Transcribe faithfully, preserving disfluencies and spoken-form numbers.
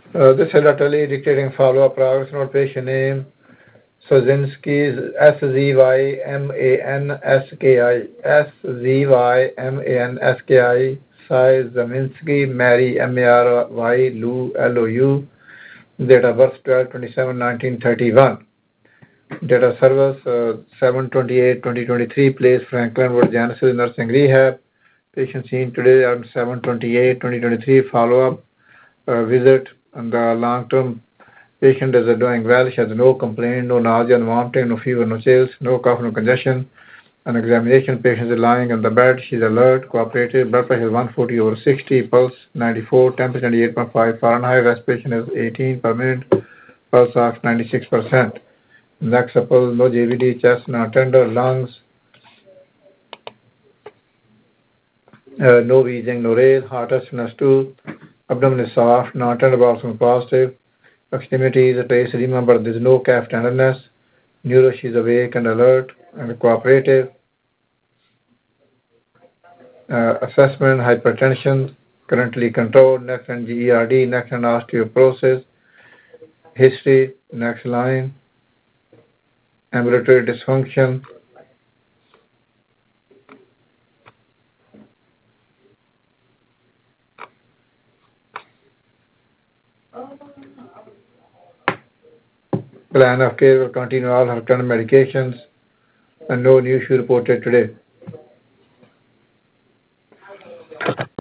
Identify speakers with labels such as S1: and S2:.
S1: Uh, this is a tele-dictating follow-up progress note. Patient name Sozinski, S Z Y M A N S K I, S Z Y M A N S K I, Sai Zaminsky, Mary, M A R Y, Lou, L O U, date of birth twelve twenty-seven nineteen thirty-one, date of service uh, seven twenty-eight twenty twenty-three, place Franklin Wood, Genesis Nursing Rehab. Patient seen today on seven twenty-eight twenty twenty-three, follow-up uh, visit, and the long-term patient is doing well. She has no complaint, no nausea, no vomiting, no fever, no chills, no cough, no congestion. On examination, patient is lying on the bed. She's alert, cooperative. Blood pressure is one forty over sixty, pulse ninety-four, temperature ninety-eight point five Fahrenheit, respiration is eighteen per minute, pulse ox ninety-six percent. Neck supple, no J V D, chest not tender, lungs, uh, no wheezing, no raise, heart S N S two, abdomen is soft, not tender, bowels positive. Extremities, trace remember there is no calf tenderness. Neuro, she is awake and alert and cooperative. Uh, assessment, hypertension, currently controlled. Next and G E R D, next and osteoporosis. History, next line. Ambulatory dysfunction. Plan of care will continue all her current medications and no new issue reported today.